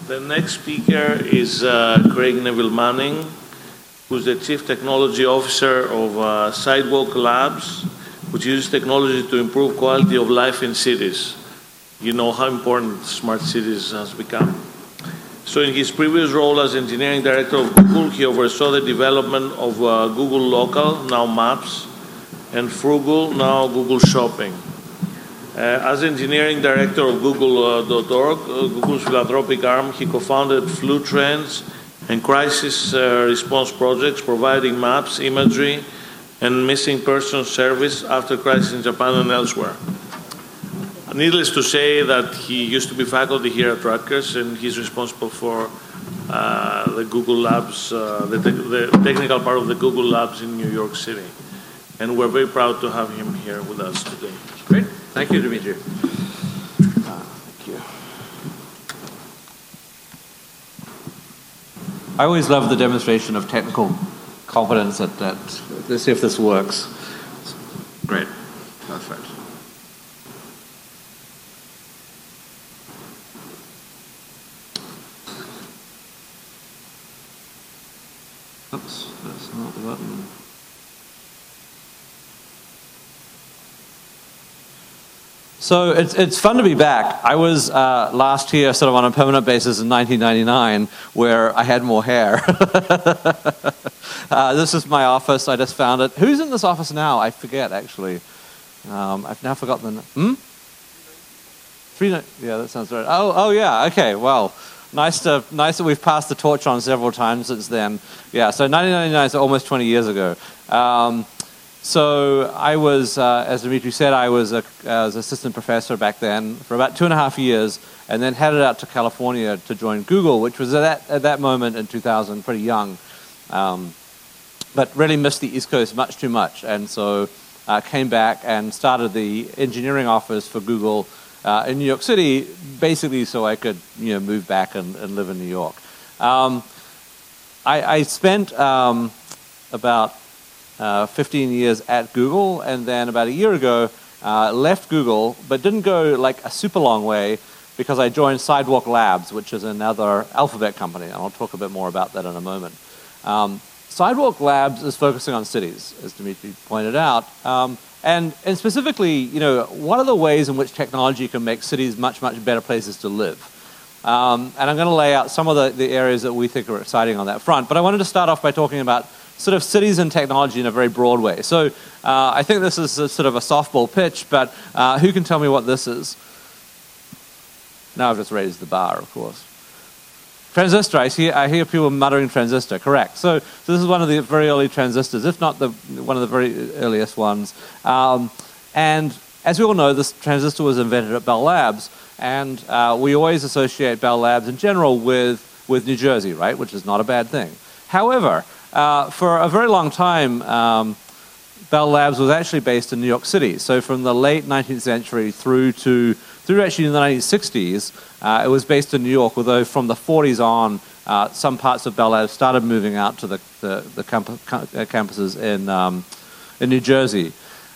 The next speaker is Craig Neville Manning, who's the Chief Technology Officer of Sidewalk Labs, which uses technology to improve quality of life in cities. You know how important smart cities has become. So in his previous role as engineering director of Google, he oversaw the development of Google Local, now Maps, and Frugal, now Google Shopping. As engineering director of Google.org, Google's philanthropic arm, he co-founded Flu Trends and crisis response projects, providing maps, imagery, and missing persons service after crisis in Japan and elsewhere. Needless to say that he used to be faculty here at Rutgers, and he's responsible for the Google Labs, the technical part of the Google Labs in New York City. And we're very proud to have him here with us today. Great. Thank you, Dimitri. Thank you. I always love the demonstration of technical competence at that. Let's see if this works. Great. Perfect. Oops, that's not the button. So it's fun to be back. I was last year sort of on a permanent basis in 1999 where I had more hair. This is my office. I just found it. Who's in this office now? I forget, actually. I've now forgotten the... Yeah, that sounds right. Oh, yeah, okay, well... Nice that we've passed the torch on several times since then. Yeah, so 1999 is almost 20 years ago. So I was, as Dimitri said, I was assistant professor back then for about 2.5 years, and then headed out to California to join Google, which was at that moment in 2000 pretty young, but really missed the East Coast much too much, and so came back and started the engineering office for Google in New York City, basically so I could move back and live in New York. I spent about 15 years at Google, and then about a year ago left Google, but didn't go like a super long way because I joined Sidewalk Labs, which is another Alphabet company, and I'll talk a bit more about that in a moment. Sidewalk Labs is focusing on cities, as Dimitri pointed out. And specifically, what are the ways in which technology can make cities much, much better places to live? And I'm going to lay out some of the areas that we think are exciting on that front. But I wanted to start off by talking about sort of cities and technology in a very broad way. So I think this is sort of a softball pitch, but who can tell me what this is? Now I've just raised the bar, of course. Transistor, I hear people muttering transistor, correct. So this is one of the very early transistors, if not one of the very earliest ones. And as we all know, this transistor was invented at Bell Labs, and we always associate Bell Labs in general with New Jersey, right, which is not a bad thing. However, for a very long time, Bell Labs was actually based in New York City. So from the late 19th century through actually in the 1960s, it was based in New York, although from the 40s on, some parts of Bell Labs started moving out to the campuses in New Jersey.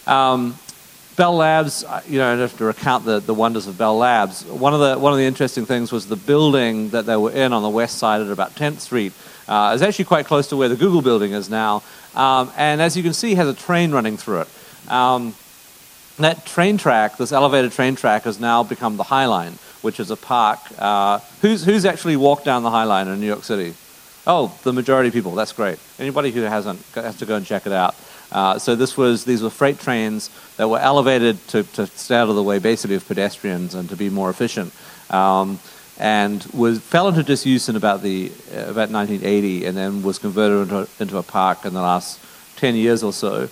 Bell Labs, I have to recount the wonders of Bell Labs. One of the interesting things was the building that they were in on the west side at about 10th Street. Is actually quite close to where the Google building is now, and as you can see, has a train running through it. That train track, this elevated train track, has now become the High Line, which is a park. Who's actually walked down the High Line in New York City? Oh, the majority of people. That's great. Anybody who hasn't has to go and check it out. So these were freight trains that were elevated to stay out of the way, basically, of pedestrians and to be more efficient. And fell into disuse in about 1980, and then was converted into a park in the last 10 years or so.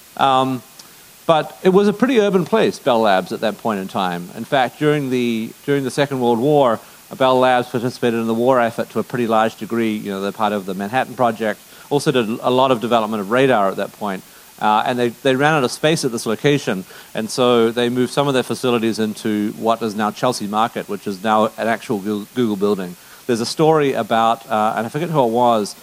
But it was a pretty urban place, Bell Labs, at that point in time. In fact, during the Second World War, Bell Labs participated in the war effort to a pretty large degree. They're part of the Manhattan Project. Also did a lot of development of radar at that point. And they ran out of space at this location, and so they moved some of their facilities into what is now Chelsea Market, which is now an actual Google building. There's a story about, and I forget who it was,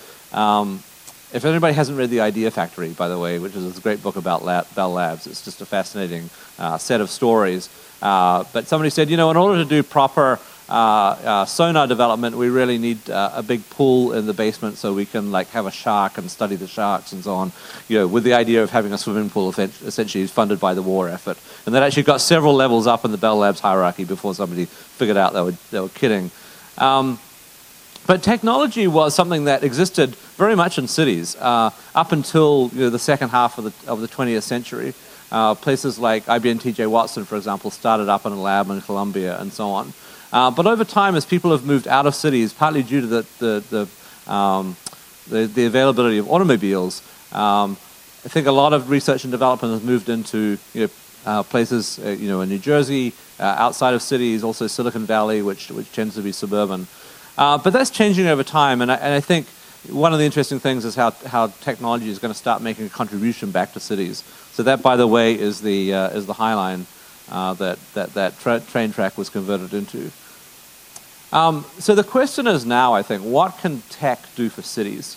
if anybody hasn't read The Idea Factory, by the way, which is a great book about Bell Labs, it's just a fascinating set of stories. But somebody said, in order to do proper sonar development, we really need a big pool in the basement so we can like have a shark and study the sharks and so on. With the idea of having a swimming pool essentially funded by the war effort, and that actually got several levels up in the Bell Labs hierarchy before somebody figured out they were kidding. But technology was something that existed very much in cities up until the second half of the 20th century. Places like IBM T.J. Watson, for example, started up in a lab in Columbia and so on. But over time, as people have moved out of cities, partly due to the availability of automobiles, I think a lot of research and development has moved into places in New Jersey, outside of cities, also Silicon Valley, which tends to be suburban. But that's changing over time, and I think one of the interesting things is how technology is going to start making a contribution back to cities. So that, by the way, is the High Line that train track was converted into. So the question is now, I think, what can tech do for cities?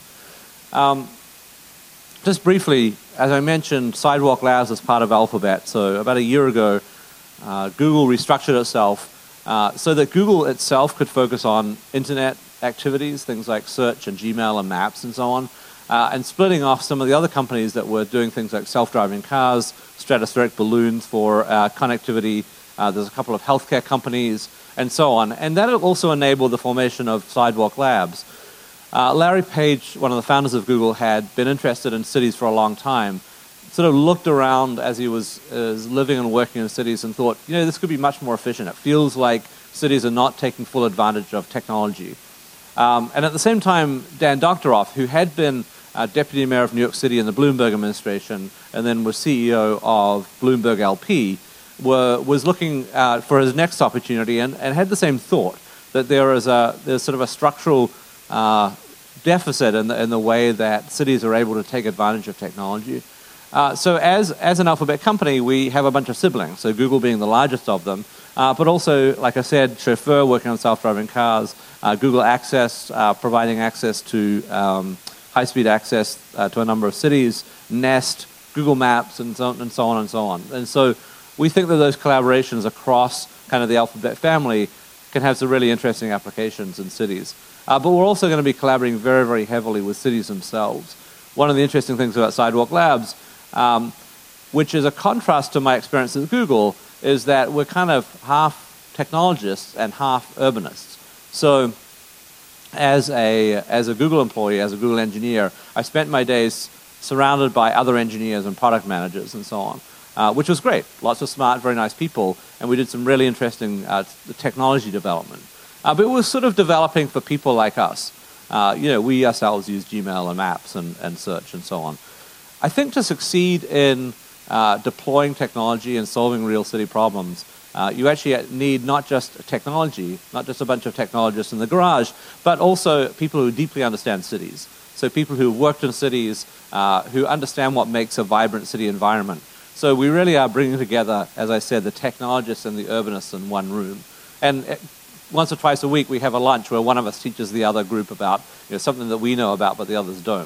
Just briefly, as I mentioned, Sidewalk Labs is part of Alphabet. So about a year ago, Google restructured itself so that Google itself could focus on internet activities, things like search and Gmail and Maps and so on, and splitting off some of the other companies that were doing things like self-driving cars, stratospheric balloons for connectivity. There's a couple of healthcare companies and so on. And that also enabled the formation of Sidewalk Labs. Larry Page, one of the founders of Google, had been interested in cities for a long time, sort of looked around as he was living and working in cities and thought, this could be much more efficient. It feels like cities are not taking full advantage of technology. And at the same time, Dan Doctoroff, who had been deputy mayor of New York City in the Bloomberg administration and then was CEO of Bloomberg LP, was looking for his next opportunity and had the same thought, that there's sort of a structural deficit in the way that cities are able to take advantage of technology. So as an Alphabet company, we have a bunch of siblings, so Google being the largest of them, but also, like I said, Chauffeur working on self-driving cars, Google Access providing access to high-speed access to a number of cities, Nest, Google Maps, and so on and so on and so on. And so we think that those collaborations across kind of the Alphabet family can have some really interesting applications in cities. But we're also going to be collaborating very, very heavily with cities themselves. One of the interesting things about Sidewalk Labs, which is a contrast to my experience at Google, is that we're kind of half technologists and half urbanists. So as a Google employee, as a Google engineer, I spent my days surrounded by other engineers and product managers and so on, which was great. Lots of smart, very nice people, and we did some really interesting technology development. But it was sort of developing for people like us. We ourselves use Gmail and Maps and search and so on. I think to succeed in deploying technology and solving real city problems, you actually need not just technology, not just a bunch of technologists in the garage, but also people who deeply understand cities. So people who worked in cities, who understand what makes a vibrant city environment. So we really are bringing together, as I said, the technologists and the urbanists in one room. And once or twice a week, we have a lunch where one of us teaches the other group about something that we know about, but the others don't.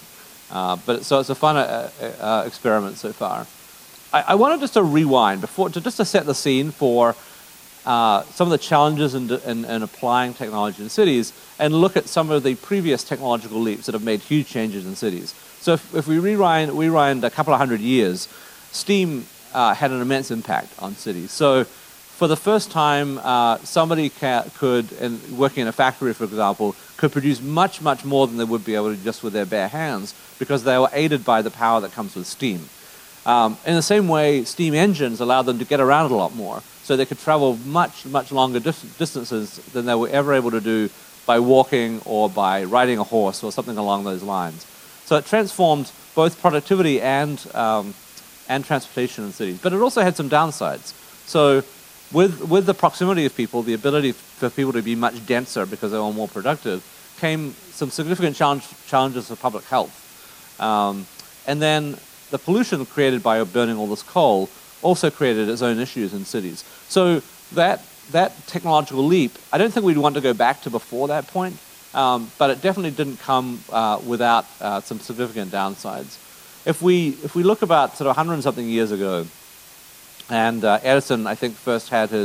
So it's a fun experiment so far. I wanted just to rewind just to set the scene for some of the challenges in applying technology in cities and look at some of the previous technological leaps that have made huge changes in cities. So if we rewind a couple of hundred years, steam had an immense impact on cities. So for the first time, somebody could, working in a factory, for example, could produce much, much more than they would be able to just with their bare hands because they were aided by the power that comes with steam. In the same way, steam engines allowed them to get around a lot more, so they could travel much, much longer distances than they were ever able to do by walking or by riding a horse or something along those lines. So it transformed both productivity and transportation in cities. But it also had some downsides. So with the proximity of people, the ability for people to be much denser because they were more productive, came some significant challenges for public health. And then the pollution created by burning all this coal also created its own issues in cities. So that technological leap, I don't think we'd want to go back to before that point, but it definitely didn't come without some significant downsides. If we look about sort of 100 and something years ago, and Edison, I think, first had his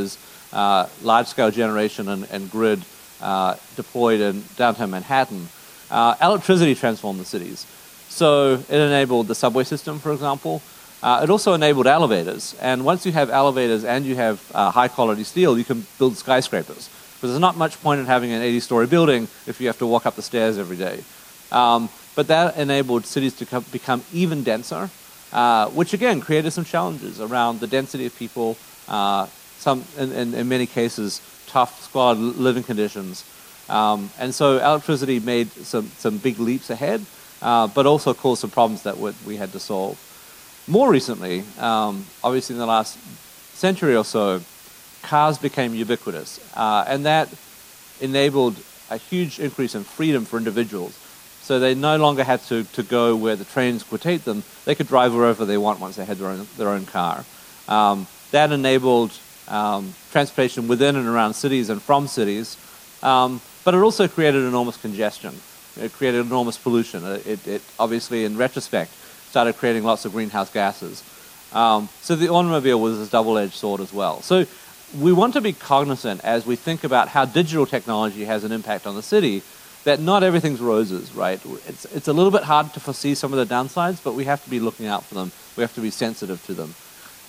large-scale generation and grid deployed in downtown Manhattan, electricity transformed the cities. So it enabled the subway system, for example. It also enabled elevators. And once you have elevators and you have high-quality steel, you can build skyscrapers. Because there's not much point in having an 80-story building if you have to walk up the stairs every day. But that enabled cities to become even denser, which again created some challenges around the density of people, in many cases, tough, squalid living conditions. And so electricity made some big leaps ahead, but also caused some problems that we had to solve. More recently, obviously in the last century or so, cars became ubiquitous, and that enabled a huge increase in freedom for individuals. So they no longer had to go where the trains would take them. They could drive wherever they want once they had their own car. That enabled transportation within and around cities and from cities, but it also created enormous congestion. It created enormous pollution. It obviously, in retrospect, started creating lots of greenhouse gases. So the automobile was this double-edged sword as well. So we want to be cognizant as we think about how digital technology has an impact on the city, that not everything's roses, right? It's a little bit hard to foresee some of the downsides, but we have to be looking out for them. We have to be sensitive to them.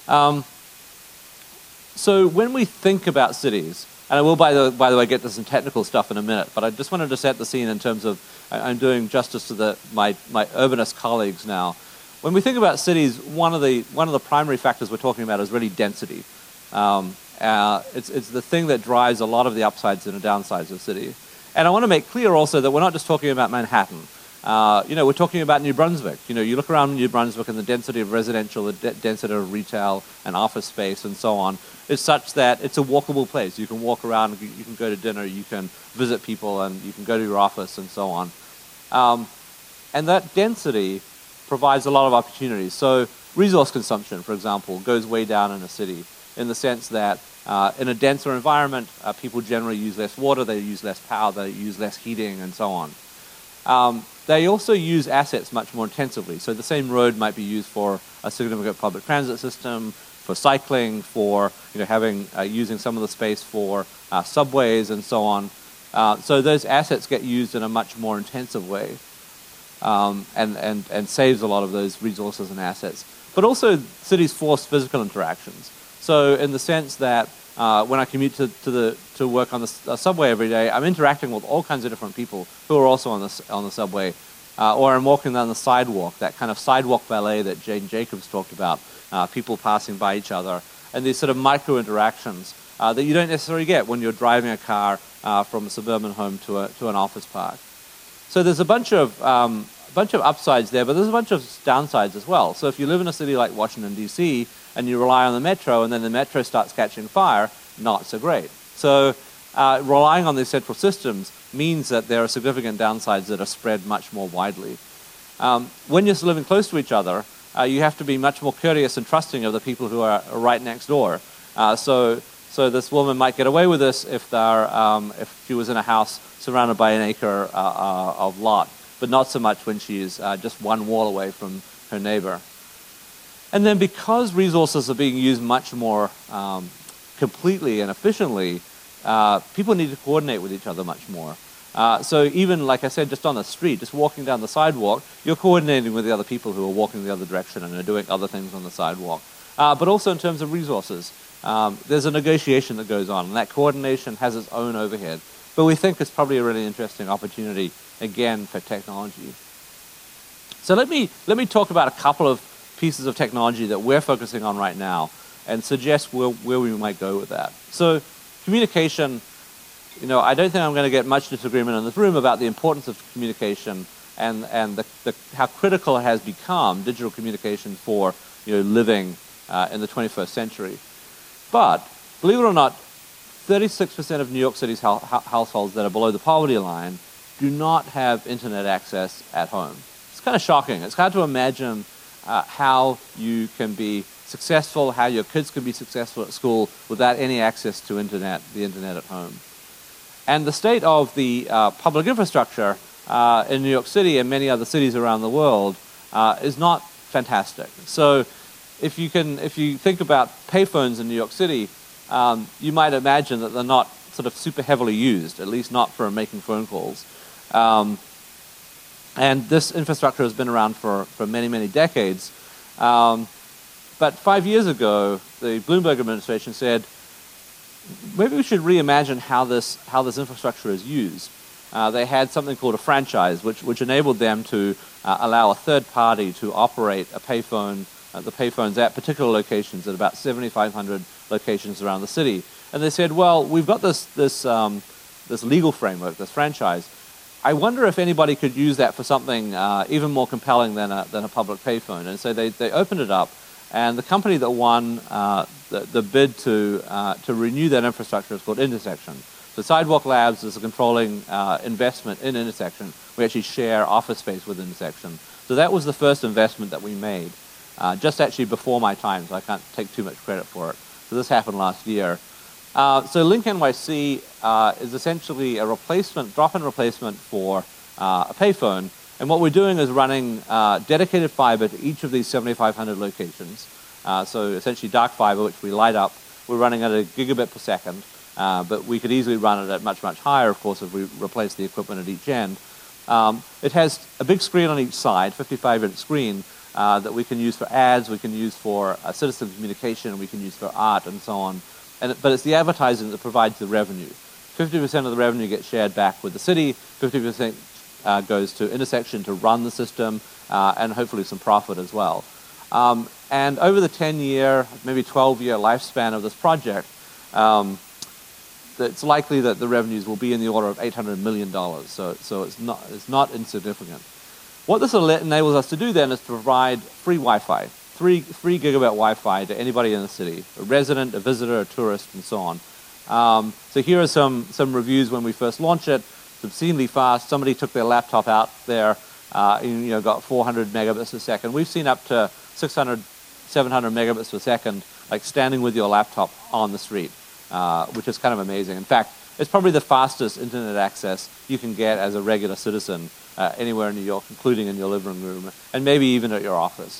So when we think about cities, and I will, by the way, get to some technical stuff in a minute, but I just wanted to set the scene in terms of, I'm doing justice to my urbanist colleagues now. When we think about cities, one of the primary factors we're talking about is really density. It's the thing that drives a lot of the upsides and the downsides of a city. And I want to make clear also that we're not just talking about Manhattan. We're talking about New Brunswick. You look around New Brunswick and the density of residential, the density of retail and office space and so on is such that it's a walkable place. You can walk around, you can go to dinner, you can visit people, and you can go to your office and so on. And that density provides a lot of opportunities. So resource consumption, for example, goes way down in a city in the sense that in a denser environment, people generally use less water, they use less power, they use less heating, and so on. They also use assets much more intensively. So the same road might be used for a significant public transit system, for cycling, for using some of the space for subways and so on. So those assets get used in a much more intensive way, and saves a lot of those resources and assets. But also cities force physical interactions. So in the sense that when I commute to work on the subway every day, I'm interacting with all kinds of different people who are also on the subway, or I'm walking down the sidewalk, that kind of sidewalk ballet that Jane Jacobs talked about, people passing by each other, and these sort of micro interactions that you don't necessarily get when you're driving a car from a suburban home to an office park. So there's a bunch of upsides there, but there's a bunch of downsides as well. So if you live in a city like Washington, D.C., and you rely on the metro, and then the metro starts catching fire, not so great. So relying on these central systems means that there are significant downsides that are spread much more widely. When you're living close to each other, you have to be much more courteous and trusting of the people who are right next door. So this woman might get away with this if she was in a house surrounded by an acre of lot, but not so much when she's just one wall away from her neighbor. And then because resources are being used much more completely and efficiently, people need to coordinate with each other much more. So even, like I said, just on the street, just walking down the sidewalk, you're coordinating with the other people who are walking the other direction and are doing other things on the sidewalk. But also in terms of resources, there's a negotiation that goes on, and that coordination has its own overhead. But we think it's probably a really interesting opportunity, again, for technology. So let me talk about a couple of pieces of technology that we're focusing on right now and suggest where we might go with that. So communication, I don't think I'm going to get much disagreement in this room about the importance of communication and how critical it has become, digital communication, for living in the 21st century. But believe it or not, 36% of New York City's households that are below the poverty line do not have internet access at home. It's kind of shocking. It's hard to imagine how you can be successful, how your kids can be successful at school without any access to the internet at home. And the state of the public infrastructure in New York City and many other cities around the world is not fantastic. So if you think about payphones in New York City, you might imagine that they're not sort of super heavily used, at least not for making phone calls. And this infrastructure has been around for many, many decades. But 5 years ago, the Bloomberg administration said, maybe we should reimagine how this infrastructure is used. They had something called a franchise, which enabled them to allow a third party to operate a payphone, the payphones at particular locations, at about 7,500 locations around the city. And they said, well, we've got this legal framework, this franchise. I wonder if anybody could use that for something even more compelling than a public payphone. And so they opened it up, and the company that won the bid to renew that infrastructure is called Intersection. So Sidewalk Labs is a controlling investment in Intersection. We actually share office space with Intersection. So that was the first investment that we made, just actually before my time, so I can't take too much credit for it. So this happened last year. So Link NYC is essentially a replacement, drop-in replacement for a payphone. And what we're doing is running dedicated fiber to each of these 7,500 locations. So essentially dark fiber, which we light up. We're running at a gigabit per second, but we could easily run it at much, much higher, of course, if we replace the equipment at each end. It has a big screen on each side, 55-inch screen, that we can use for ads, we can use for citizen communication, we can use for art, and so on. But it's the advertising that provides the revenue. 50% of the revenue gets shared back with the city, 50% goes to Intersection to run the system, and hopefully some profit as well. And over the 10-year, maybe 12-year lifespan of this project, it's likely that the revenues will be in the order of $800 million. So it's not insignificant. What this enables us to do then is to provide free Wi-Fi, 3 gigabit Wi-Fi to anybody in the city, a resident, a visitor, a tourist, and so on. So here are some reviews when we first launched it. It's obscenely fast. Somebody took their laptop out there, got 400 megabits a second. We've seen up to 600, 700 megabits per second, like standing with your laptop on the street, which is kind of amazing. In fact, it's probably the fastest internet access you can get as a regular citizen anywhere in New York, including in your living room, and maybe even at your office.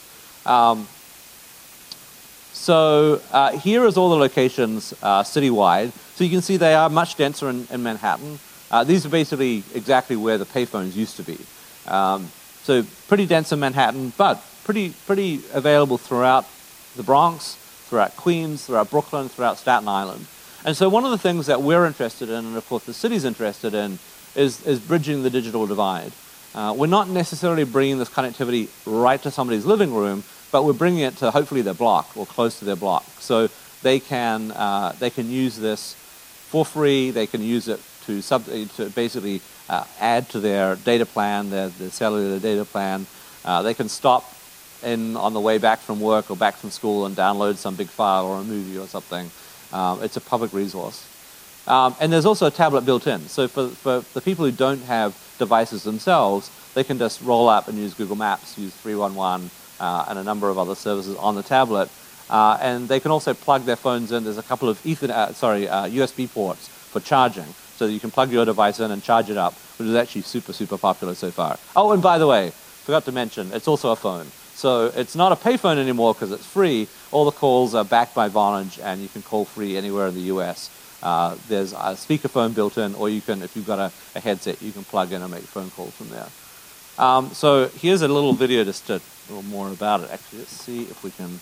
So here is all the locations citywide. So you can see they are much denser in Manhattan. These are basically exactly where the payphones used to be. So pretty dense in Manhattan, but pretty available throughout the Bronx, throughout Queens, throughout Brooklyn, throughout Staten Island. And so one of the things that we're interested in, and of course the city's interested in, is bridging the digital divide. We're not necessarily bringing this connectivity right to somebody's living room, but we're bringing it to hopefully their block or close to their block. So they can use this for free. They can use it to basically add to their data plan, their cellular data plan. They can stop on the way back from work or back from school and download some big file or a movie or something. It's a public resource. And there's also a tablet built in. So for the people who don't have devices themselves, they can just roll up and use Google Maps, use 311, and a number of other services on the tablet. And they can also plug their phones in. There's a couple of USB ports for charging. So you can plug your device in and charge it up, which is actually super, super popular so far. Oh, and by the way, forgot to mention, it's also a phone. So it's not a payphone anymore because it's free. All the calls are backed by Vonage, and you can call free anywhere in the US. There's a speakerphone built in, or you can, if you've got a headset, you can plug in and make phone calls from there. So here's a little video just a little more about it. Actually, let's see if we can...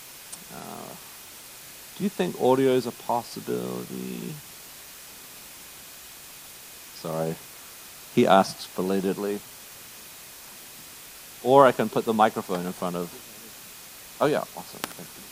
do you think audio is a possibility? Sorry. He asks belatedly. Or I can put the microphone in front of... Oh yeah, awesome. Thank you.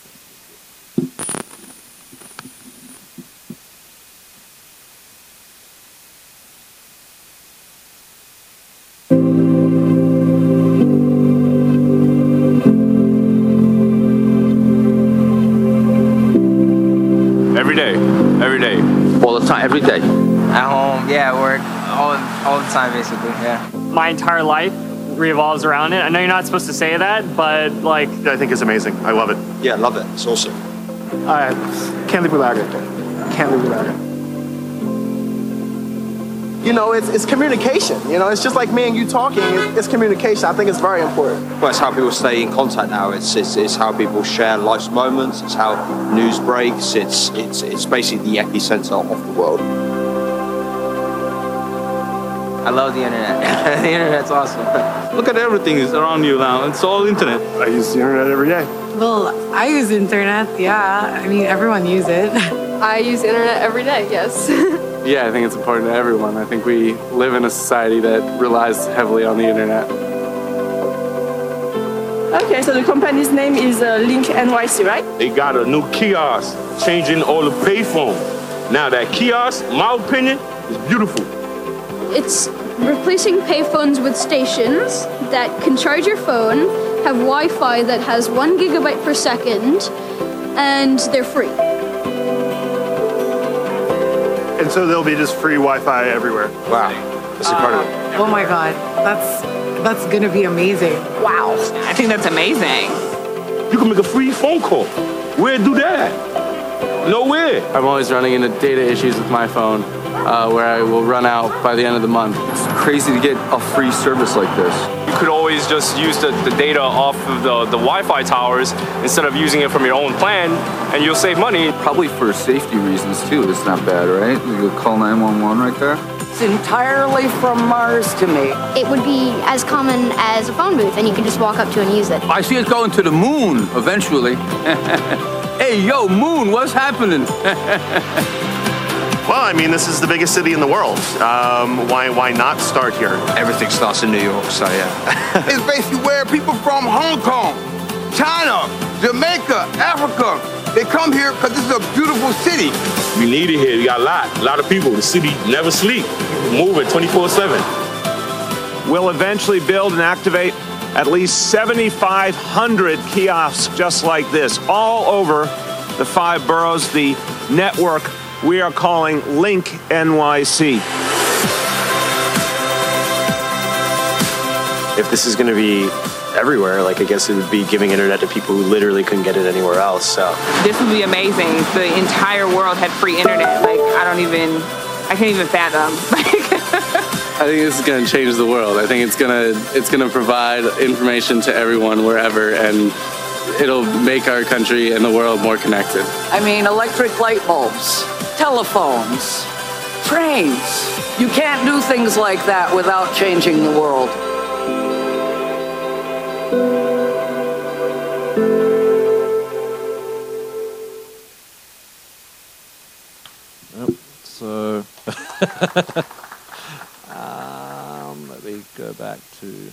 Every day. All the time, every day. At home, yeah, at work, all the time basically, yeah. My entire life revolves around it. I know you're not supposed to say that, but like... I think it's amazing. I love it. Yeah, love it. It's awesome. Can't live without it. Can't live without it. You know, it's communication. You know, it's just like me and you talking. It's communication. I think it's very important. Well, it's how people stay in contact now. It's how people share life's moments. It's how news breaks. It's basically the epicenter of the world. I love the internet. The internet's awesome. Look at everything is around you now. It's all internet. I use the internet every day. Well, I use the internet, yeah. I mean, everyone uses it. I use the internet every day, yes. Yeah, I think it's important to everyone. I think we live in a society that relies heavily on the internet. Okay, so the company's name is Link NYC, right? They got a new kiosk changing all the payphones. Now that kiosk, in my opinion, is beautiful. It's replacing payphones with stations that can charge your phone, have Wi-Fi that has 1 gigabyte per second, and they're free. And so there'll be just free Wi-Fi everywhere. Wow, that's incredible. Oh my God, that's gonna be amazing. Wow, I think that's amazing. You can make a free phone call. Where do that? Nowhere. I'm always running into data issues with my phone where I will run out by the end of the month. It's crazy to get a free service like this. You could always just use the data off of the Wi-Fi towers instead of using it from your own plan, and you'll save money. Probably for safety reasons too, it's not bad, right? You could call 911 right there. It's entirely from Mars to me. It would be as common as a phone booth, and you can just walk up to and use it. I see it going to the moon eventually. Hey, yo, moon, what's happening? Well, I mean, this is the biggest city in the world. Why not start here? Everything starts in New York, so yeah. It's basically where people from Hong Kong, China, Jamaica, Africa, they come here because this is a beautiful city. We need it here. We got a lot of people. The city never sleep. Moving 24/7. We'll eventually build and activate at least 7,500 kiosks just like this, all over the 5 boroughs, the network we are calling Link NYC. If this is going to be everywhere, like I guess it would be giving internet to people who literally couldn't get it anywhere else. So this would be amazing. If the entire world had free internet. Like I can't even fathom. I think this is going to change the world. I think it's going to provide information to everyone wherever, and it'll make our country and the world more connected. I mean, electric light bulbs, telephones, trains. You can't do things like that without changing the world. So let me go back to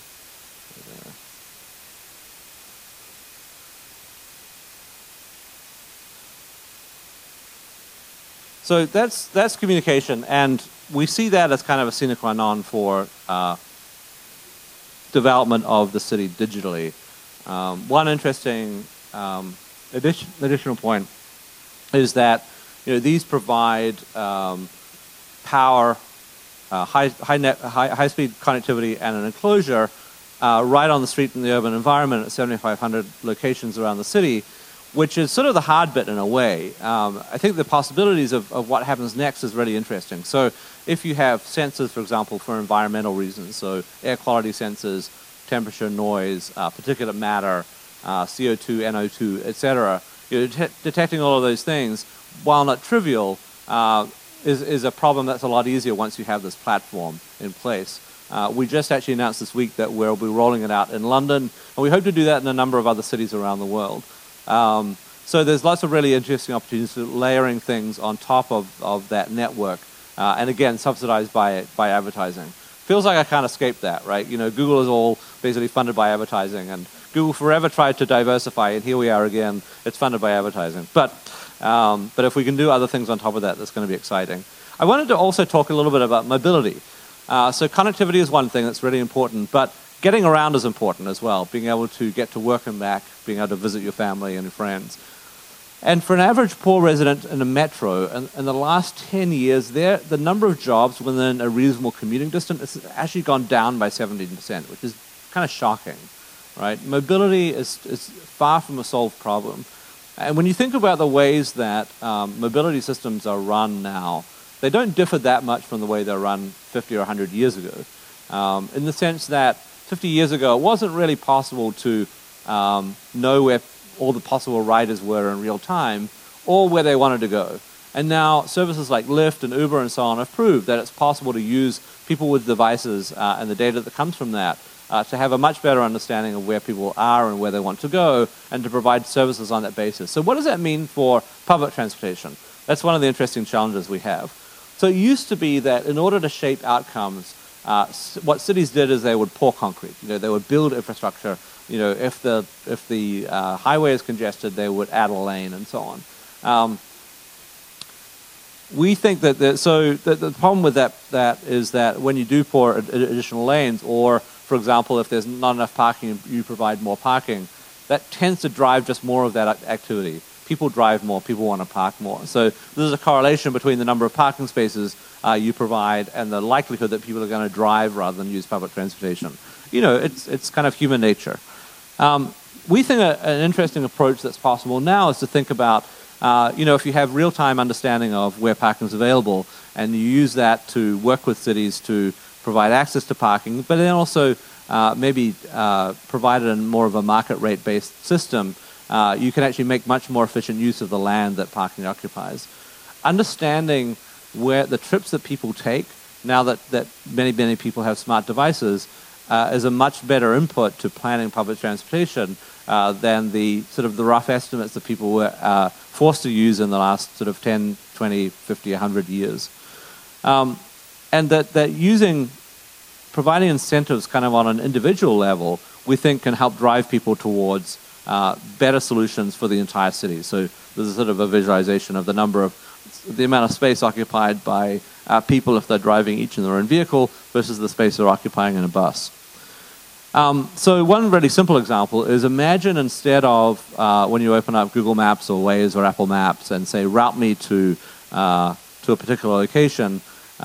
so that's communication, and we see that as kind of a sine qua non for development of the city digitally. One interesting additional point is that these provide power, high-speed connectivity, and an enclosure right on the street in the urban environment at 7,500 locations around the city, which is sort of the hard bit in a way. I think the possibilities of what happens next is really interesting. So if you have sensors, for example, for environmental reasons, so air quality sensors, temperature, noise, particulate matter, CO2, NO2, etc., detecting all of those things, while not trivial, is a problem that's a lot easier once you have this platform in place. We just actually announced this week that we'll be rolling it out in London, and we hope to do that in a number of other cities around the world. So there's lots of really interesting opportunities for layering things on top of that network, and again, subsidized by advertising. Feels like I can't escape that, right? Google is all basically funded by advertising, and Google forever tried to diversify, and here we are again. It's funded by advertising. But if we can do other things on top of that, that's going to be exciting. I wanted to also talk a little bit about mobility. So connectivity is one thing that's really important, but getting around is important as well, being able to get to work and back, being able to visit your family and your friends. And for an average poor resident in a metro, in the last 10 years, the number of jobs within a reasonable commuting distance has actually gone down by 17%, which is kind of shocking, right? Mobility is far from a solved problem. And when you think about the ways that mobility systems are run now, they don't differ that much from the way they were run 50 or 100 years ago, in the sense that 50 years ago it wasn't really possible to know where all the possible riders were in real time or where they wanted to go. And now services like Lyft and Uber and so on have proved that it's possible to use people with devices and the data that comes from that to have a much better understanding of where people are and where they want to go and to provide services on that basis. So what does that mean for public transportation? That's one of the interesting challenges we have. So it used to be that in order to shape outcomes, what cities did is they would pour concrete. They would build infrastructure. If the highway is congested, they would add a lane and so on. We think that the problem with that is that when you do pour additional lanes, or for example, if there's not enough parking, you provide more parking, that tends to drive just more of that activity. People drive more, people want to park more. So there's a correlation between the number of parking spaces you provide and the likelihood that people are going to drive rather than use public transportation. It's kind of human nature. We think an interesting approach that's possible now is to think about if you have real-time understanding of where parking is available and you use that to work with cities to provide access to parking, but then also maybe provide it in more of a market rate-based system, you can actually make much more efficient use of the land that parking occupies. Understanding where the trips that people take, now that many people have smart devices, is a much better input to planning public transportation than the sort of the rough estimates that people were forced to use in the last sort of 10, 20, 50, 100 years. And that providing incentives kind of on an individual level, we think can help drive people towards better solutions for the entire city. So there's a sort of a visualization of the amount of space occupied by people if they're driving each in their own vehicle versus the space they're occupying in a bus. So one really simple example is imagine instead of when you open up Google Maps or Waze or Apple Maps and say route me to a particular location,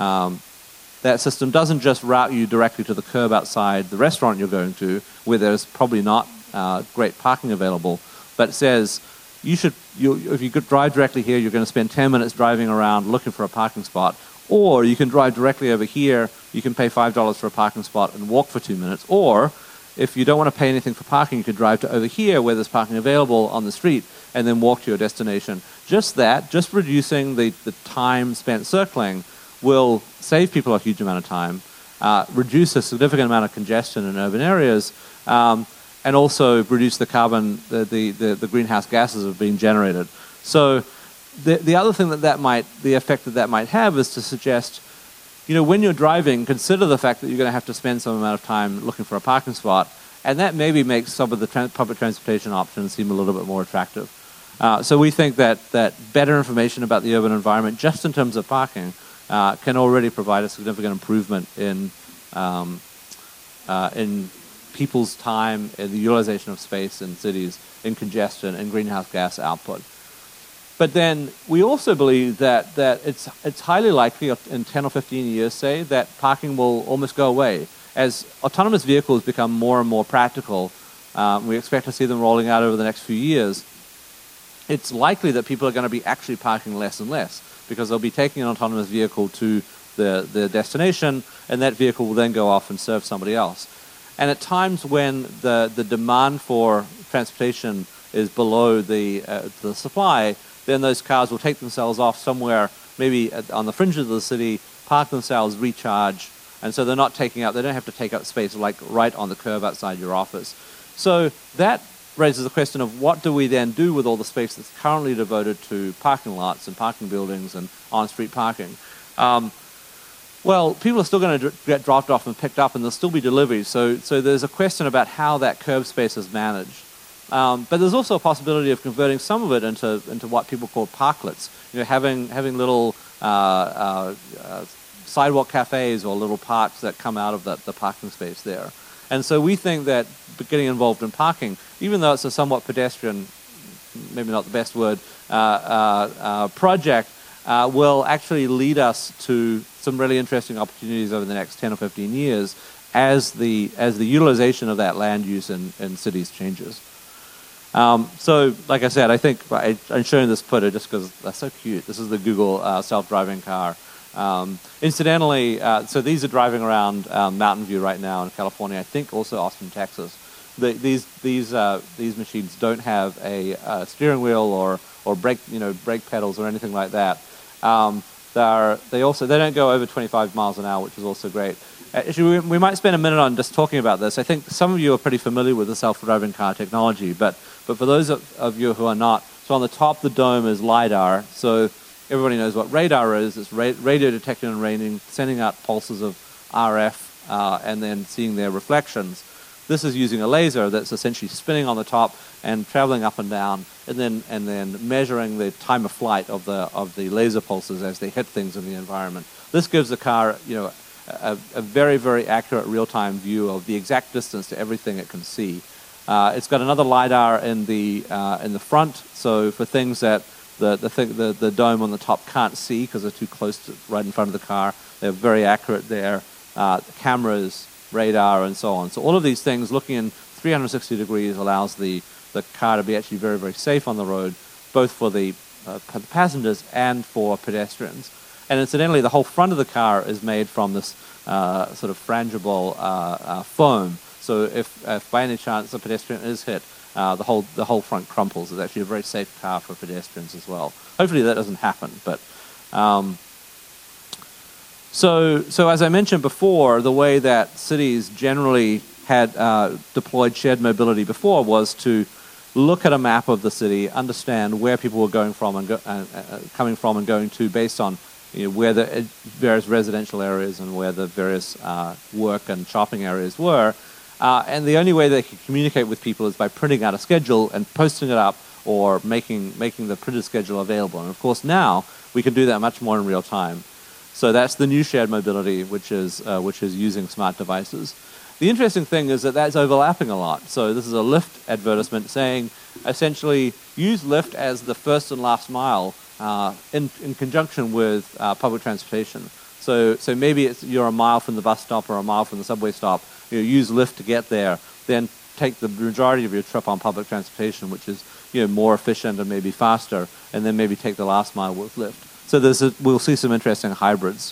that system doesn't just route you directly to the curb outside the restaurant you're going to, where there's probably not great parking available, but says if you could drive directly here, you're going to spend 10 minutes driving around looking for a parking spot. Or you can drive directly over here, you can pay $5 for a parking spot and walk for 2 minutes. Or if you don't want to pay anything for parking, you could drive to over here where there's parking available on the street and then walk to your destination. Just reducing the time spent circling will save people a huge amount of time, reduce a significant amount of congestion in urban areas, and also reduce the carbon, the greenhouse gases that are being generated. So the other thing the effect that might have is to suggest, when you're driving, consider the fact that you're going to have to spend some amount of time looking for a parking spot, and that maybe makes some of the public transportation options seem a little bit more attractive. So we think that better information about the urban environment, just in terms of parking, can already provide a significant improvement in people's time, in the utilization of space in cities, in congestion, and greenhouse gas output. But then we also believe that it's highly likely in 10 or 15 years, say, that parking will almost go away. As autonomous vehicles become more and more practical, we expect to see them rolling out over the next few years, it's likely that people are going to be actually parking less and less because they'll be taking an autonomous vehicle to the destination, and that vehicle will then go off and serve somebody else. And at times when the demand for transportation is below the supply, then those cars will take themselves off somewhere, maybe on the fringes of the city, park themselves, recharge, and so they don't have to take up space like right on the curb outside your office. So that raises the question of what do we then do with all the space that's currently devoted to parking lots and parking buildings and on-street parking? Well, people are still going to get dropped off and picked up, and there'll still be deliveries. So there's a question about how that curb space is managed. But there's also a possibility of converting some of it into what people call parklets. Having little sidewalk cafes or little parks that come out of the parking space there. And so we think that getting involved in parking, even though it's a somewhat pedestrian, maybe not the best word, project, will actually lead us to some really interesting opportunities over the next 10 or 15 years as the utilization of that land use in cities changes. So, like I said, I think I'm showing this photo just because they're so cute. This is the Google self-driving car. Incidentally, so these are driving around Mountain View right now in California. I think also Austin, Texas. These machines don't have a steering wheel or brake pedals or anything like that. They don't go over 25 miles an hour, which is also great. Actually, we might spend a minute on just talking about this. I think some of you are pretty familiar with the self-driving car technology, but for those of you who are not, so on the top of the dome is LiDAR. So everybody knows what radar is. It's radio detecting and ranging, sending out pulses of RF and then seeing their reflections. This is using a laser that's essentially spinning on the top and traveling up and down, and then measuring the time of flight of the laser pulses as they hit things in the environment. This gives the car, a very, very accurate real-time view of the exact distance to everything it can see. It's got another LiDAR in the front, so for things that the dome on the top can't see because they're too close to right in front of the car, they're very accurate there. Cameras, radar, and so on. So all of these things, looking in 360 degrees, allows the car to be actually very, very safe on the road, both for the passengers and for pedestrians. And incidentally, the whole front of the car is made from this sort of frangible foam. So if by any chance a pedestrian is hit, the whole front crumples. It's actually a very safe car for pedestrians as well. Hopefully that doesn't happen. But so as I mentioned before, the way that cities generally had deployed shared mobility before was to look at a map of the city, understand where people were going from and coming from and going to, based on where the various residential areas and where the various work and shopping areas were. And the only way they could communicate with people is by printing out a schedule and posting it up, or making the printed schedule available. And of course now we can do that much more in real time. So that's the new shared mobility, which is using smart devices. The interesting thing is that that's overlapping a lot. So this is a Lyft advertisement saying, essentially, use Lyft as the first and last mile in conjunction with public transportation. So maybe you're a mile from the bus stop or a mile from the subway stop. Use Lyft to get there. Then take the majority of your trip on public transportation, which is more efficient and maybe faster, and then maybe take the last mile with Lyft. So we'll see some interesting hybrids.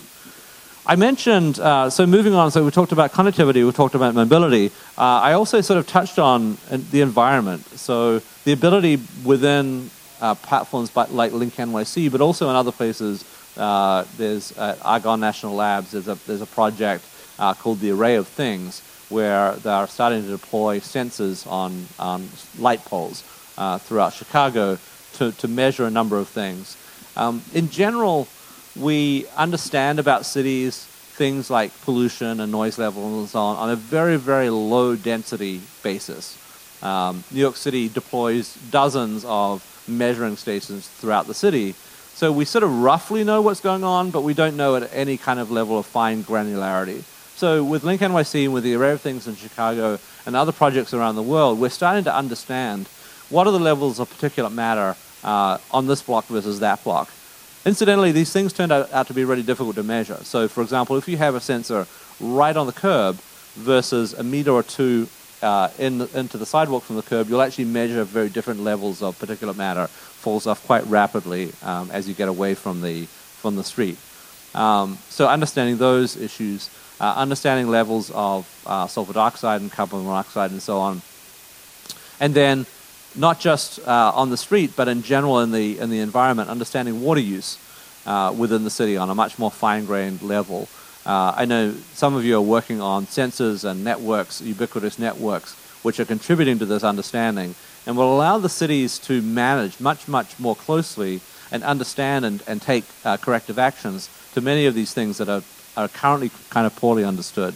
I mentioned, so moving on, so we talked about connectivity, we talked about mobility. I also sort of touched on the environment. So the ability within platforms like Link NYC, but also in other places, there's Argonne National Labs, there's a project called the Array of Things, where they're starting to deploy sensors on light poles throughout Chicago to measure a number of things. In general, we understand about cities things like pollution and noise levels and so on a very, very low density basis. New York City deploys dozens of measuring stations throughout the city. So we sort of roughly know what's going on, but we don't know at any kind of level of fine granularity. So with Link NYC and with the Array of Things in Chicago and other projects around the world, we're starting to understand what are the levels of particulate matter on this block versus that block. Incidentally, these things turned out to be really difficult to measure. So, for example, if you have a sensor right on the curb versus a meter or two into the sidewalk from the curb, you'll actually measure very different levels of particulate matter. Falls off quite rapidly as you get away from the street. So understanding those issues, understanding levels of sulfur dioxide and carbon monoxide and so on, and then not just on the street, but in general in the environment, understanding water use within the city on a much more fine-grained level. I know some of you are working on sensors and networks, ubiquitous networks, which are contributing to this understanding and will allow the cities to manage much, much more closely and understand and take corrective actions to many of these things that are currently kind of poorly understood.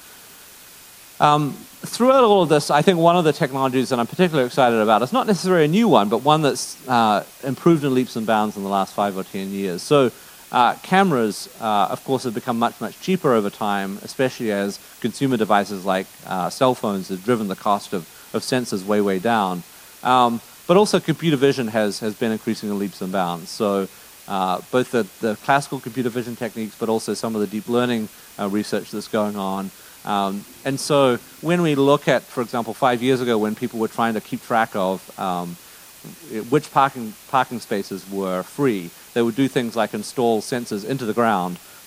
Throughout all of this, I think one of the technologies that I'm particularly excited about is not necessarily a new one, but one that's improved in leaps and bounds in the last 5 or 10 years. So cameras, of course, have become much, much cheaper over time, especially as consumer devices like cell phones have driven the cost of sensors way, way down. But also computer vision has been increasing in leaps and bounds. So both the classical computer vision techniques, but also some of the deep learning research that's going on. And so when we look at, for example, 5 years ago when people were trying to keep track of which parking spaces were free, they would do things like install sensors into the ground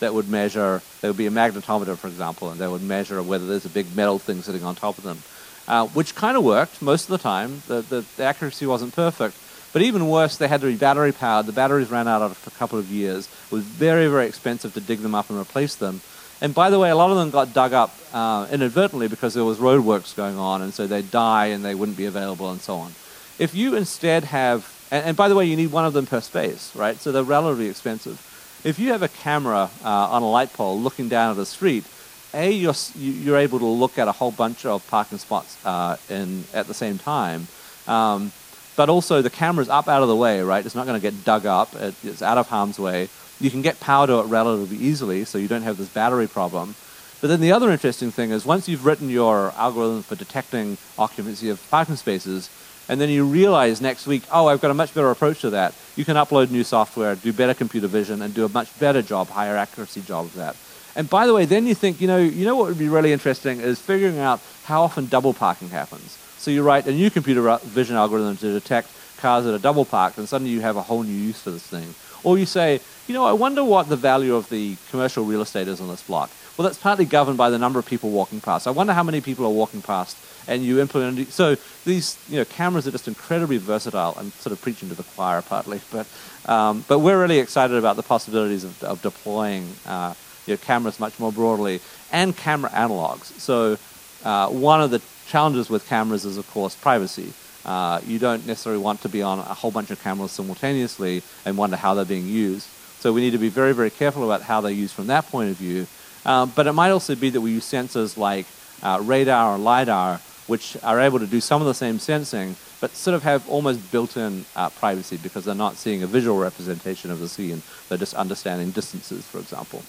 that would measure, there would be a magnetometer, for example, and they would measure whether there's a big metal thing sitting on top of them, which kind of worked most of the time. The accuracy wasn't perfect. But even worse, they had to be battery powered. The batteries ran out after a couple of years. It was very, very expensive to dig them up and replace them. And by the way, a lot of them got dug up inadvertently because there was roadworks going on, and so they'd die and they wouldn't be available and so on. If you instead have, and by the way, you need one of them per space, right? So they're relatively expensive. If you have a camera on a light pole looking down at a street, you're able to look at a whole bunch of parking spots at the same time. But also the camera's up out of the way, right? It's not going to get dug up. It's out of harm's way. You can get power to it relatively easily, so you don't have this battery problem. But then the other interesting thing is once you've written your algorithm for detecting occupancy of parking spaces, and then you realize next week, oh, I've got a much better approach to that, you can upload new software, do better computer vision, and do a much better job, higher accuracy job of that. And by the way, then you think, you know what would be really interesting is figuring out how often double parking happens. So you write a new computer vision algorithm to detect cars that are double parked, and suddenly you have a whole new use for this thing. Or you say, I wonder what the value of the commercial real estate is on this block. Well, that's partly governed by the number of people walking past. I wonder how many people are walking past, and you implement. So these cameras are just incredibly versatile. I'm sort of preaching to the choir partly, but we're really excited about the possibilities of deploying cameras much more broadly and camera analogs. So one of the challenges with cameras is, of course, privacy. You don't necessarily want to be on a whole bunch of cameras simultaneously and wonder how they're being used. So we need to be very, very careful about how they're used from that point of view. But it might also be that we use sensors like radar or LiDAR, which are able to do some of the same sensing, but sort of have almost built-in privacy because they're not seeing a visual representation of the scene. They're just understanding distances, for example.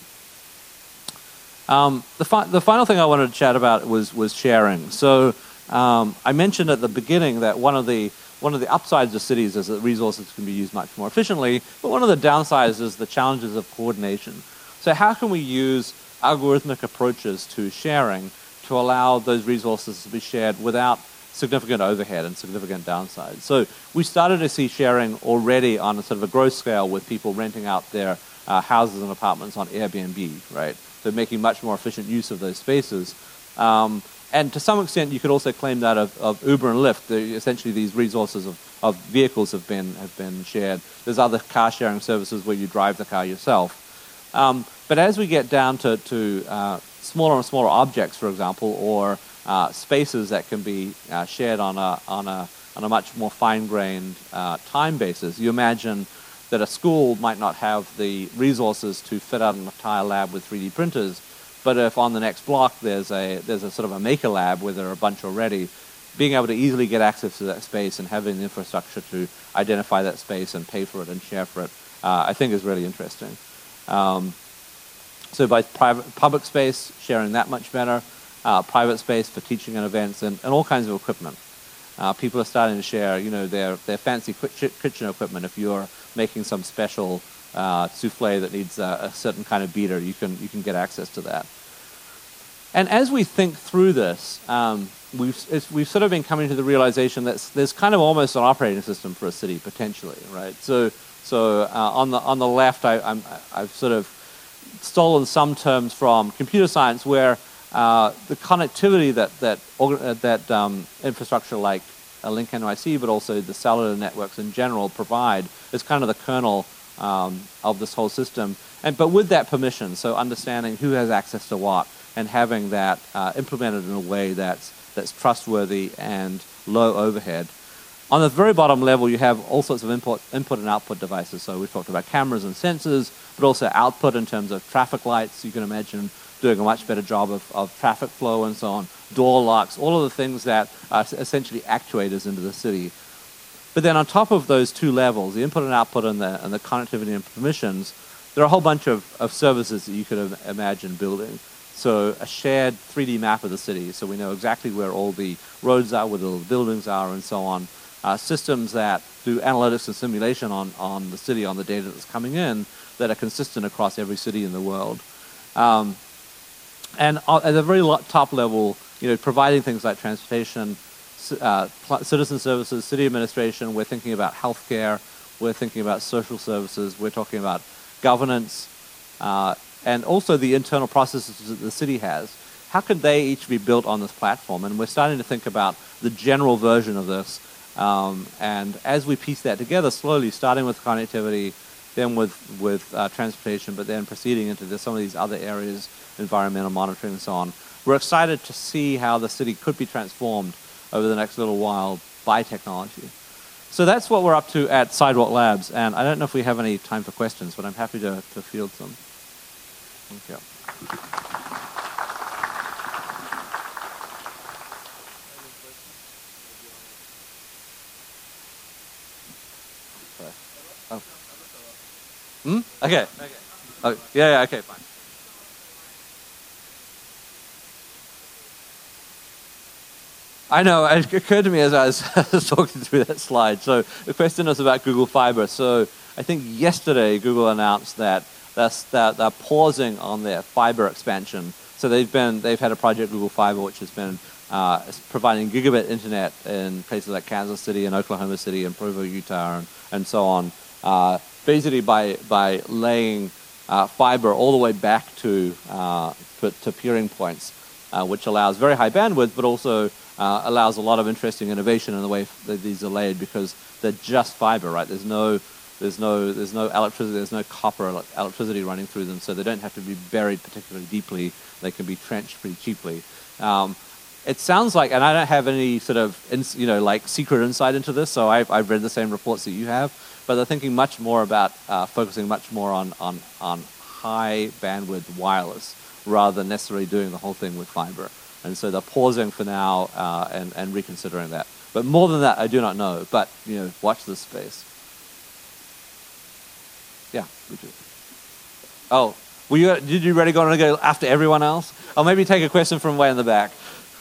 The final thing I wanted to chat about was sharing. So I mentioned at the beginning that one of the upsides of cities is that resources can be used much more efficiently, but one of the downsides is the challenges of coordination. So how can we use algorithmic approaches to sharing to allow those resources to be shared without significant overhead and significant downsides? So we started to see sharing already on a sort of a growth scale with people renting out their houses and apartments on Airbnb, right? So making much more efficient use of those spaces. And to some extent, you could also claim that of Uber and Lyft. Essentially, these resources of vehicles have been shared. There's other car sharing services where you drive the car yourself. But as we get down to smaller and smaller objects, for example, or spaces that can be shared on a much more fine-grained time basis, you imagine that a school might not have the resources to fit out an entire lab with 3D printers, but if on the next block there's a sort of a maker lab where there are a bunch already, being able to easily get access to that space and having the infrastructure to identify that space and pay for it and share for it, I think is really interesting. So by public space, sharing that much better, private space for teaching and events, and all kinds of equipment. People are starting to share, their fancy kitchen equipment. If you're making some special souffle that needs a certain kind of beater, you can get access to that. And as we think through this, we've sort of been coming to the realization that there's kind of almost an operating system for a city potentially, right? So on the left, I've sort of stolen some terms from computer science where the connectivity that infrastructure like Link NYC, but also the cellular networks in general provide is kind of the kernel of this whole system. But with that permission, so understanding who has access to what and having that implemented in a way that's trustworthy and low overhead. On the very bottom level, you have all sorts of input and output devices. So we've talked about cameras and sensors, but also output in terms of traffic lights. You can imagine doing a much better job of traffic flow and so on, door locks, all of the things that are essentially actuators into the city. But then on top of those two levels, the input and output and the connectivity and permissions, there are a whole bunch of services that you could imagine building. So a shared 3D map of the city, so we know exactly where all the roads are, where all the buildings are, and so on. Systems that do analytics and simulation on the city, on the data that's coming in, that are consistent across every city in the world. And at the very top level, providing things like transportation, citizen services, city administration. We're thinking about healthcare. We're thinking about social services. We're talking about governance, and also the internal processes that the city has, how could they each be built on this platform? And we're starting to think about the general version of this. And as we piece that together slowly, starting with connectivity, then with transportation, but then proceeding into some of these other areas, environmental monitoring and so on, we're excited to see how the city could be transformed over the next little while by technology. So that's what we're up to at Sidewalk Labs, and I don't know if we have any time for questions, but I'm happy to field some. Thank you. Okay. Oh, yeah, okay, fine. I know, it occurred to me as I was talking through that slide. So the question is about Google Fiber. So I think yesterday Google announced that they're pausing on their fiber expansion. So they've had a project, Google Fiber, which has been providing gigabit internet in places like Kansas City and Oklahoma City and Provo, Utah, and so on. Basically by laying fiber all the way back to peering points, which allows very high bandwidth, but also allows a lot of interesting innovation in the way that these are laid, because they're just fiber, right? There's no electricity, there's no copper electricity running through them, so they don't have to be buried particularly deeply. They can be trenched pretty cheaply. It sounds like, and I don't have any sort of like secret insight into this, so I've read the same reports that you have, but they're thinking much more about focusing much more on high bandwidth wireless rather than necessarily doing the whole thing with fiber. And so they're pausing for now and reconsidering that. But more than that, I do not know. But watch this space. Yeah, we do. Oh, did you ready to go after everyone else? Or maybe take a question from way in the back.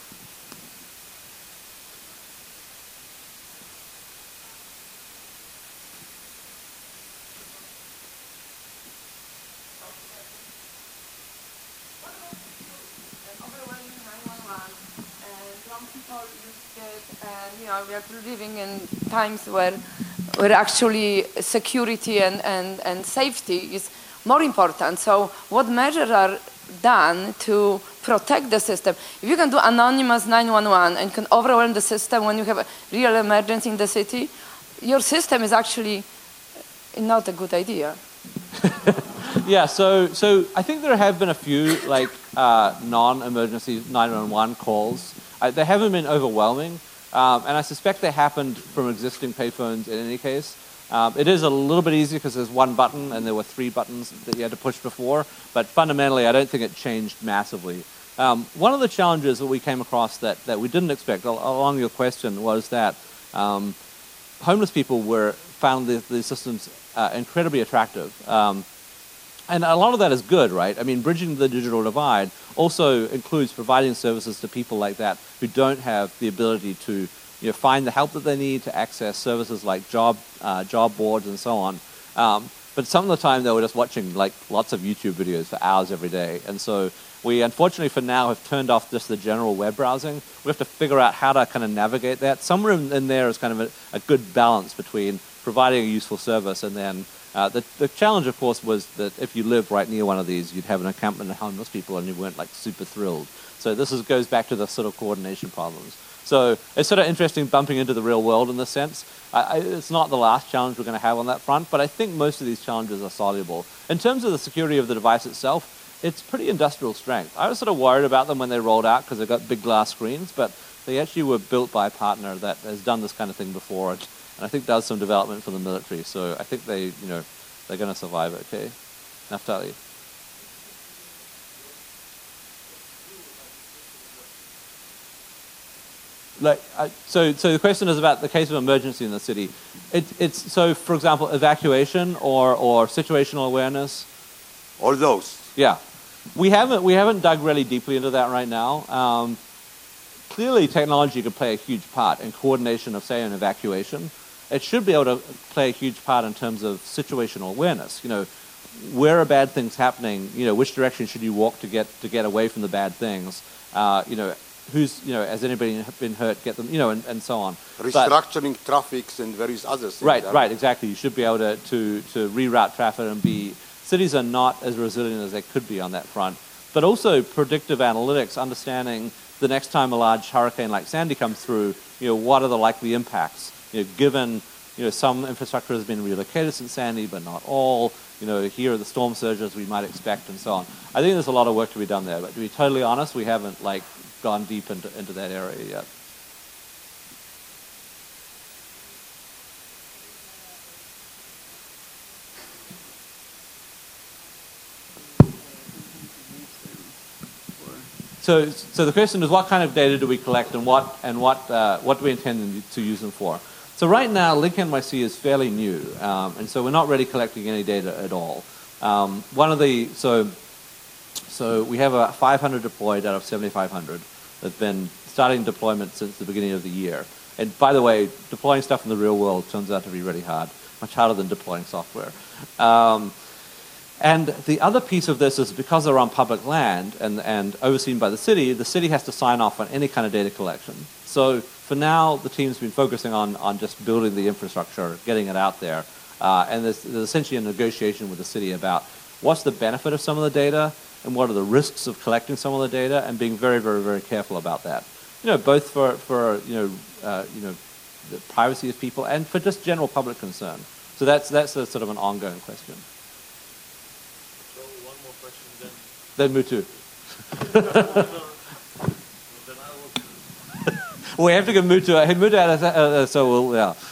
We are living in times where actually security and safety is more important. So what measures are done to protect the system? If you can do anonymous 911 and can overwhelm the system when you have a real emergency in the city, your system is actually not a good idea. Yeah, so I think there have been a few non-emergency 911 calls. They haven't been overwhelming. And I suspect they happened from existing payphones in any case. It is a little bit easier because there's one button and there were 3 buttons that you had to push before, but fundamentally I don't think it changed massively. One of the challenges that we came across that we didn't expect, along your question, was that homeless people found the systems incredibly attractive. And a lot of that is good, right? I mean, bridging the digital divide also includes providing services to people like that who don't have the ability to find the help that they need to access services like job boards and so on. But some of the time they were just watching lots of YouTube videos for hours every day. And so we unfortunately for now have turned off just the general web browsing. We have to figure out how to kind of navigate that. Somewhere in there is kind of a good balance between providing a useful service and then the challenge, of course, was that if you lived right near one of these, you'd have an encampment of homeless people and you weren't super thrilled. So this goes back to the sort of coordination problems. So it's sort of interesting bumping into the real world in this sense. It's not the last challenge we're going to have on that front, but I think most of these challenges are soluble. In terms of the security of the device itself, it's pretty industrial strength. I was sort of worried about them when they rolled out because they've got big glass screens, but they actually were built by a partner that has done this kind of thing before. And I think does some development for the military, so I think they're going to survive it. Okay, Naftali. So the question is about the case of emergency in the city. It's so, for example, evacuation or situational awareness. All those. Yeah, we haven't dug really deeply into that right now. Clearly, technology could play a huge part in coordination of, say, an evacuation. It should be able to play a huge part in terms of situational awareness. Where are bad things happening? Which direction should you walk to get away from the bad things? Has anybody been hurt? Get them, and so on. Restructuring traffic and various other things. Right, exactly. You should be able to reroute traffic and be cities are not as resilient as they could be on that front. But also predictive analytics, understanding the next time a large hurricane like Sandy comes through, what are the likely impacts? Given some infrastructure has been relocated since Sandy, but not all. Here are the storm surges we might expect, and so on. I think there's a lot of work to be done there. But to be totally honest, we haven't gone deep into that area yet. So the question is, what kind of data do we collect, and what do we intend to use them for? So right now, Link NYC is fairly new, and so we're not really collecting any data at all. So we have a 500 deployed out of 7,500 that's been starting deployment since the beginning of the year. And by the way, deploying stuff in the real world turns out to be really hard, much harder than deploying software. And the other piece of this is because they're on public land and overseen by the city has to sign off on any kind of data collection. So for now, the team's been focusing on just building the infrastructure, getting it out there. And there's essentially a negotiation with the city about what's the benefit of some of the data and what are the risks of collecting some of the data, and being very, very, very careful about that. Both for the privacy of people and for just general public concern. So that's a sort of an ongoing question. Then Mutu. We have to give Mutu. Hey, Mutu, so we'll, yeah.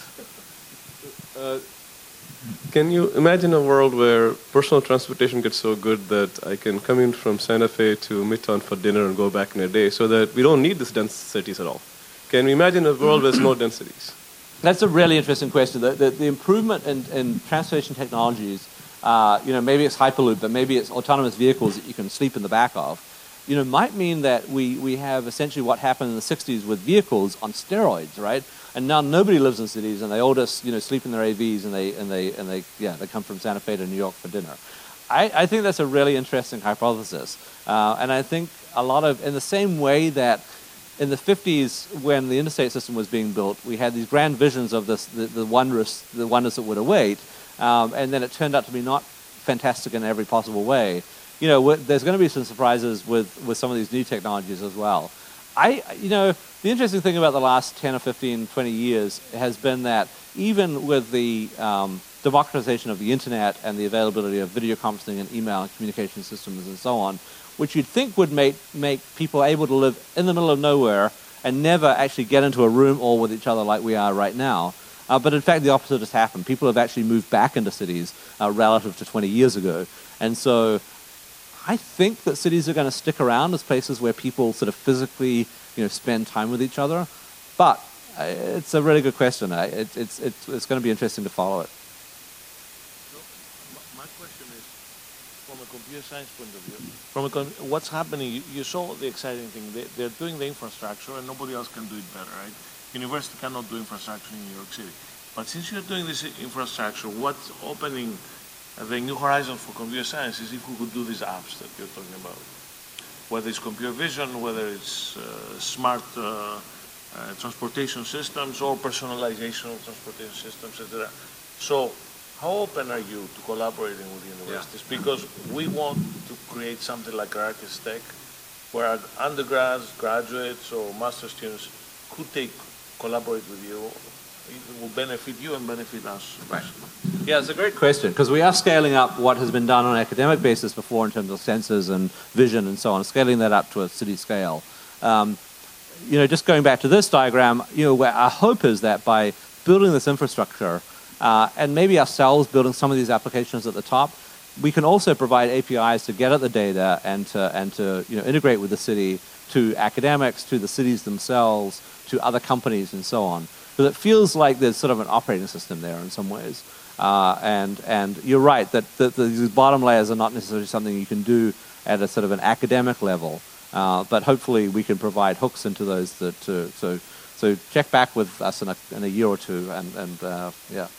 Can you imagine a world where personal transportation gets so good that I can come in from Santa Fe to Midtown for dinner and go back in a day, so that we don't need these dense cities at all? Can we imagine a world where there's no densities? That's a really interesting question. The improvement in transportation technologies, maybe it's Hyperloop, but maybe it's autonomous vehicles that you can sleep in the back of, might mean that we have essentially what happened in the 60s with vehicles on steroids, right? And now nobody lives in cities, and they all just sleep in their AVs, and they come from Santa Fe to New York for dinner. I think that's a really interesting hypothesis, and I think a lot of, in the same way that in the 50s when the interstate system was being built, we had these grand visions of this the wonders that would await, and then it turned out to be not fantastic in every possible way. There's going to be some surprises with some of these new technologies as well. The interesting thing about the last 10 or 15, 20 years has been that even with the democratization of the internet and the availability of video conferencing and email and communication systems and so on, which you'd think would make people able to live in the middle of nowhere and never actually get into a room all with each other like we are right now. But in fact, the opposite has happened. People have actually moved back into cities relative to 20 years ago. And so I think that cities are going to stick around as places where people sort of physically spend time with each other. But it's a really good question. It's going to be interesting to follow it. My question is, from a computer science point of view, what's happening? You saw the exciting thing. They're doing the infrastructure, and nobody else can do it better, right? University cannot do infrastructure in New York City. But since you're doing this infrastructure, what's opening the new horizon for computer science is if we could do these apps that you're talking about. Whether it's computer vision, whether it's smart transportation systems or personalization of transportation systems, etc. So how open are you to collaborating with universities? Yeah. Because we want to create something like Arctis Tech, where our undergrads, graduates, or master students could collaborate with you. It will benefit you and benefit us. Right. Yeah, it's a great question, because we are scaling up what has been done on an academic basis before in terms of sensors and vision and so on, scaling that up to a city scale. Just going back to this diagram, where our hope is that by building this infrastructure, and maybe ourselves building some of these applications at the top, we can also provide APIs to get at the data and to integrate with the city, to academics, to the cities themselves, to other companies and so on. So it feels like there's sort of an operating system there in some ways. And you're right that these bottom layers are not necessarily something you can do at a sort of an academic level, but hopefully we can provide hooks into those. So check back with us in a year or two, and yeah.